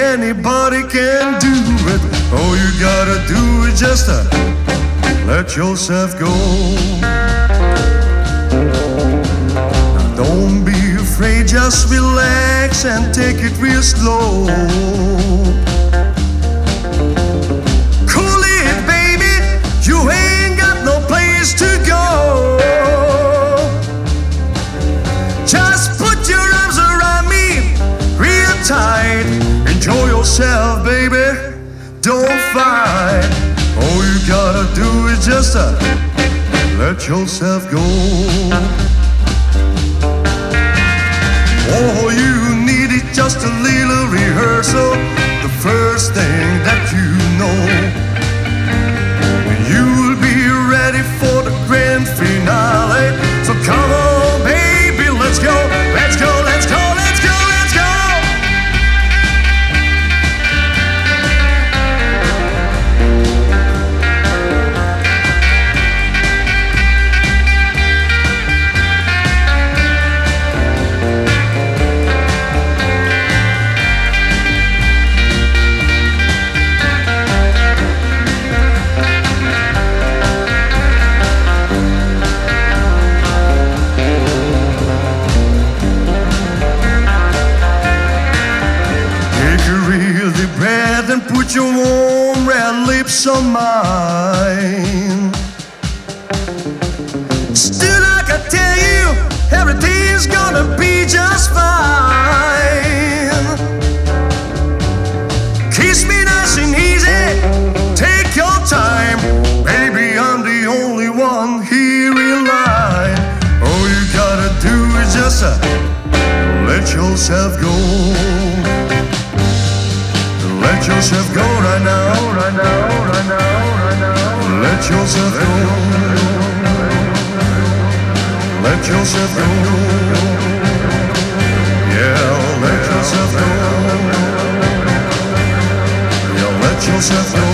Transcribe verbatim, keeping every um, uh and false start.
anybody can do it. All you gotta do is just uh, let yourself go. Now don't be afraid, just relax and take it real slow. Cool it, baby, you ain't got no place to go. Just put your arms around me real tight. Enjoy yourself, baby, don't fight. All you gotta do is just uh, let yourself go. All you need is just a little rehearsal. The first thing that you know, you'll be ready for the grand finale. So come on, baby, let's go, let's go, let's go, let's go, let's go. And put your warm red lips on mine. Still I can tell you, everything's gonna be just fine. Kiss me nice and easy, take your time. Baby, I'm the only one here in line. All you gotta do is just uh, let yourself go. Let yourself go right now, right now, right now, right now. Let yourself go. Let yourself go. Yeah, let yourself go. Yeah, let yourself go.